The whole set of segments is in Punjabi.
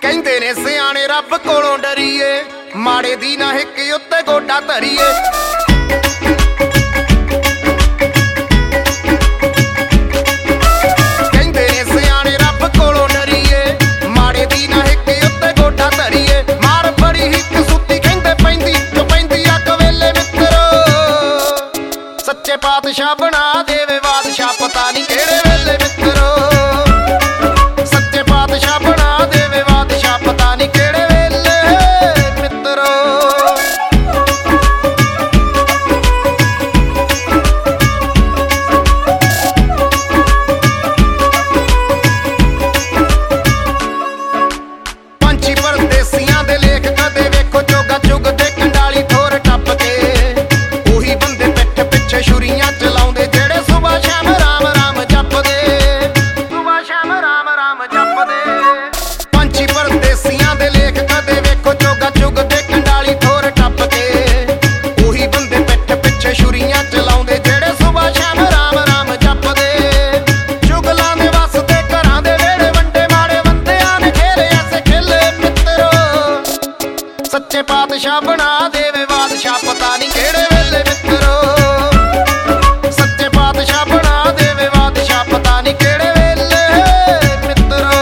ਕਹਿੰਦੇ ਨੇ ਸਿਆਣੇ ਰੱਬ ਕੋਲੋਂ ਡਰੀਏ, ਮਾੜੇ ਦੀ ਨਾ ਹਿੱਕ ਉੱਤੇ ਗੋਡਾ ਧਰੀਏ। ਕਹਿੰਦੇ ਨੇ ਸਿਆਣੇ ਰੱਬ ਕੋਲੋਂ ਡਰੀਏ, ਮਾੜੇ ਦੀ ਨਾ ਹਿੱਕ ਉੱਤੇ ਗੋਡਾ ਧਰੀਏ। ਮਾਰ ਬੜੀ ਹਿੱਕ ਸੁੱਤੀ ਕਹਿੰਦੇ ਪੈਂਦੀ ਜੋ ਪੈਂਦੀ ਅੱਗ ਵੇਲੇ ਮਿੱਤਰੋ, ਸੱਚੇ ਪਾਤਸ਼ਾਹ ਬਣਾ ਦੇਵੇ ਬਾਦਸ਼ਾਹ ਪਤਾ ਨਹੀਂ ਕਿਹੜੇ ਵੇਲੇ ਮਿੱਤਰੋ। ਪਰਦੇਸੀਆਂ ਦੇ ਲੇਖ ਕਦੇ ਵੇਖੋ ਚੋਗਾ ਚੁਗ ਦੇ ਕੰਡਾਲੀ ਠੋਰ ਟੱਪ ਕੇ, ਉਹੀ ਬੰਦੇ ਪਿੱਠ ਪਿੱਛੇ ਛੁਰੀਆਂ ਚਲਾਉਂਦੇ ਜਿਹੜੇ ਸੁਬਾ ਸ਼ਾਮ ਰਾਮ ਰਾਮ ਜਪਦੇ, ਸੁਬਾ ਸ਼ਾਮ ਰਾਮ ਰਾਮ ਜਪਦੇ। ਪੰਛੀ ਪਰਦੇਸੀਆਂ ਦੇ ਲੇਖ ਕਦੇ ਵੇਖੋ ਚੋਗਾ ਚੁਗ ਦੇ ਕੰਡਾਲੀ ਠੋਰ ਟੱਪ ਕੇ, ਉਹੀ ਬੰਦੇ ਪਿੱਠ ਪਿੱਛੇ ਛੁਰੀਆਂ ਚਲਾਉਂਦੇ ਜਿਹੜੇ ਸੁਬਾ ਸ਼ਾਮ ਰਾਮ ਰਾਮ ਜਪਦੇ। ਚੁਗਲਾਂ ਦੇ ਵਸਦੇ ਘਰਾਂ ਦੇ ਵੇੜੇ ਵੰਡੇ, ਮਾੜੇ ਬੰਦਿਆਂ ਨੇ ਖੇਲੇ ਐਸੇ ਖੇਲੇ ਸੱਚੇ ਪਾਤਸ਼ਾਹ ਬਣਾ ਦੇਵੇ ਬਾਦਸ਼ਾਹ ਪਤਾ ਨਹੀਂ ਕਿਹੜੇ ਵੇਲੇ ਮਿੱਤਰੋ। ਸੱਚੇ ਪਾਤਸ਼ਾਹ ਬਣਾ ਦੇਵੇ ਬਾਦਸ਼ਾਹ ਪਤਾ ਨਹੀਂ ਕਿਹੜੇ ਵੇਲੇ ਮਿੱਤਰੋ।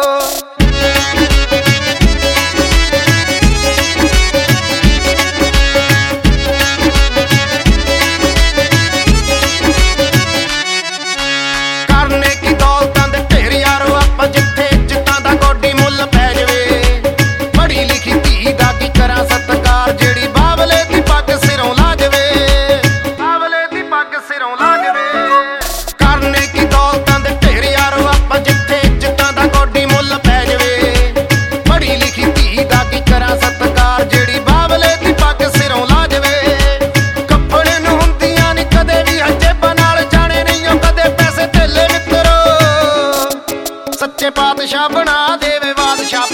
ਕਰਨੇ ਕੀ ਦੌਲਤਾਂ ਦੇ ਢੇਰ ਯਾਰੋ ਆਪਾਂ, ਜਿੱਥੇ ਇੱਜ਼ਤਾਂ ਦਾ ਗੋਡੀ ਮੁੱਲ ਪੈ ਜਾਵੇ। ਪੜ੍ਹੀ ਲਿਖੀ ਧੀ ਦਾ ਕੀ ਕਰਾਂ ਸਤਿਕਾਰ, ਜਿਹੜੀ ਬਾਬਲੇ ਦੀ ਪੱਗ ਸਿਰੋਂ ਲਾ ਜਾਵੇ, ਬਾਬਲੇ ਦੀ ਪੱਗ ਸਿਰੋਂ ਲਾ ਜਾਵੇ। ਕਰਨੇ ਕੀ ਦੌਲਤਾਂ ਦੇ ਢੇਰ ਯਾਰੋ ਆਪਾਂ, ਜਿੱਥੇ ਇੱਜ਼ਤਾਂ ਦਾ ਗੋਡੀ ਮੁੱਲ ਪੈ ਜਾਵੇ। ਪੜ੍ਹੀ ਲਿਖੀ ਧੀ ਦਾ ਕੀ ਕਰਾਂ ਸਤਿਕਾਰ, ਜਿਹੜੀ ਬਾਬਲੇ ਦੀ ਪੱਗ ਸਿਰੋਂ ਲਾ ਜਾਵੇ। ਕੱਪੜੇ ਨੂੰ ਹੁੰਦੀਆਂ ਨੀ ਕਦੇ ਵੀ ਜੇਬਾਂ ਨਾਲ, ਜਾਣੇ ਨਹੀਂ ਉਹ ਕਦੇ ਪੈਸੇ ਧੇਲੇ ਮਿੱਤਰੋ। ਸੱਚੇ ਪਾਤਸ਼ਾਹ ਬਣਾ ਦੇਵੇ ਬਾਦਸ਼ਾਹ